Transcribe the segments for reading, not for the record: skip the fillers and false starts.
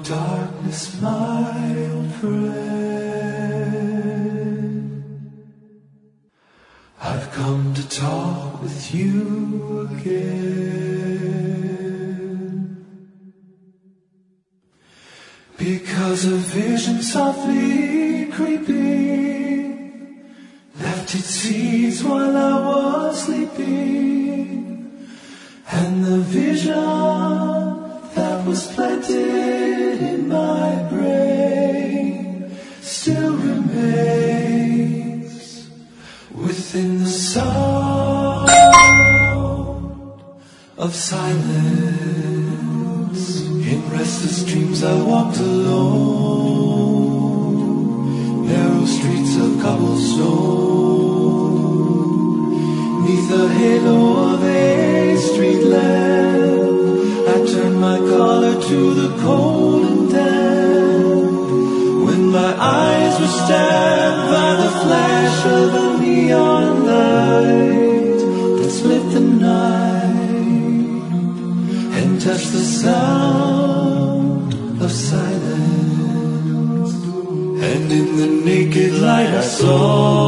darkness, my old friend. I've come to talk with you again, because a vision softly creeping left its seeds while I was sleeping, and the vision that was planted in my brain still remains within the sound of silence. In restless dreams I walked alone, narrow streets of cobblestone, neath the halo of a street lamp. I turned my collar to the cold and damp, when my eyes were stabbed by the flash of a neon light that split the night and touched the sound of silence. And in the naked light I saw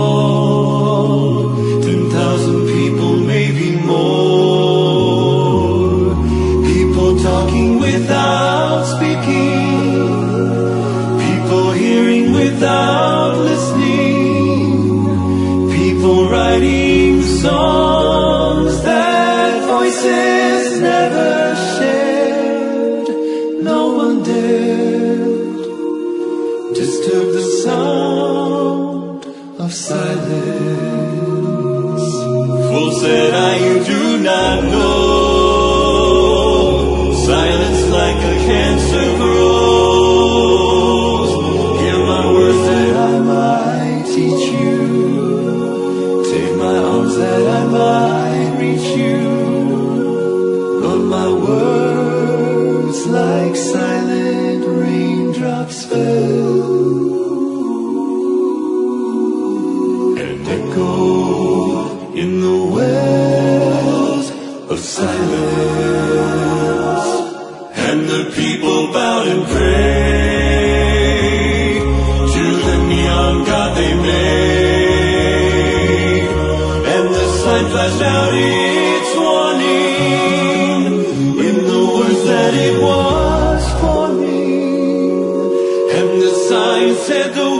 10,000 people, maybe more, talking without speaking, people hearing without listening, people writing songs that voices never shared. No one dared disturb the sound of silence. Fool, said I, you do not know. Silence like a cancer grows. Hear my words that I might teach you. Take my arms that I might reach you. But my words like silent raindrops fell and echo in the wells of silence. And the people bowed and prayed to the neon god they made, and the sign flashed out its warning in the words that it was for me. And the sign said the